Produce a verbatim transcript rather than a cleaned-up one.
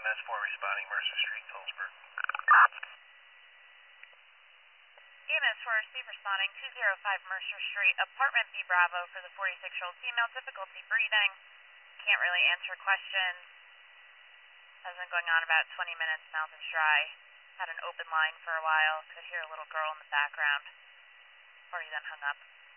S four responding Mercer Street, Phillipsburg. E M S four, Steve responding, two oh five Mercer Street, apartment B Bravo for the forty-six-year-old female, difficulty breathing, can't really answer questions, has been going on about twenty minutes, mouth is dry, had an open line for a while, could hear a little girl in the background, before he then hung up.